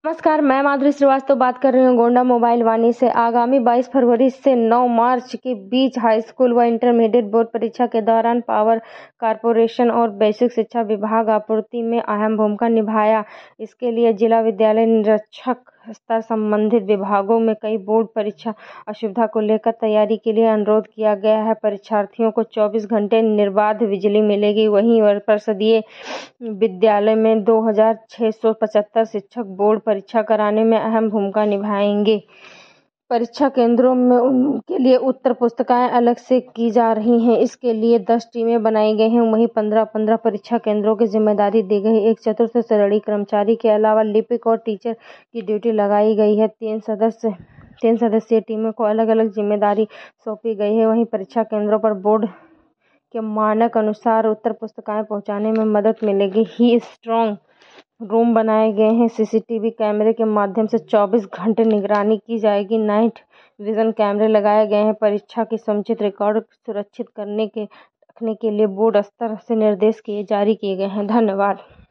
नमस्कार, मैं माधुरी श्रीवास्तव बात कर रही हूँ गोंडा मोबाइल वाणी से। आगामी 22 फरवरी से 9 मार्च के बीच हाई स्कूल व इंटरमीडिएट बोर्ड परीक्षा के दौरान पावर कॉर्पोरेशन और बेसिक शिक्षा विभाग आपूर्ति में अहम भूमिका निभाया। इसके लिए जिला विद्यालय निरीक्षक स्तर संबंधित विभागों में कई बोर्ड परीक्षा असुविधा को लेकर तैयारी के लिए अनुरोध किया गया है। परीक्षार्थियों को 24 घंटे निर्बाध बिजली मिलेगी। वहीं परिषदीय विद्यालय में 2675 शिक्षक बोर्ड परीक्षा कराने में अहम भूमिका निभाएंगे। परीक्षा केंद्रों में उनके लिए उत्तर पुस्तिकाएं अलग से की जा रही हैं। इसके लिए 10 टीमें बनाई गई हैं। वहीं 15-15 परीक्षा केंद्रों की जिम्मेदारी दी गई। एक चतुर्थ श्रेणी कर्मचारी के अलावा लिपिक और टीचर की ड्यूटी लगाई गई है। 3 सदस्यीय टीमों को अलग अलग जिम्मेदारी सौंपी गई है। वहीं परीक्षा केंद्रों पर बोर्ड के मानक अनुसार उत्तर पुस्तिकाएं पहुंचाने में मदद मिलेगी। ही स्ट्रांग रूम बनाए गए हैं। सीसीटीवी कैमरे के माध्यम से 24 घंटे निगरानी की जाएगी। नाइट विजन कैमरे लगाए गए हैं। परीक्षा की समुचित रिकॉर्ड सुरक्षित रखने के लिए बोर्ड स्तर से निर्देश जारी किए गए हैं। धन्यवाद।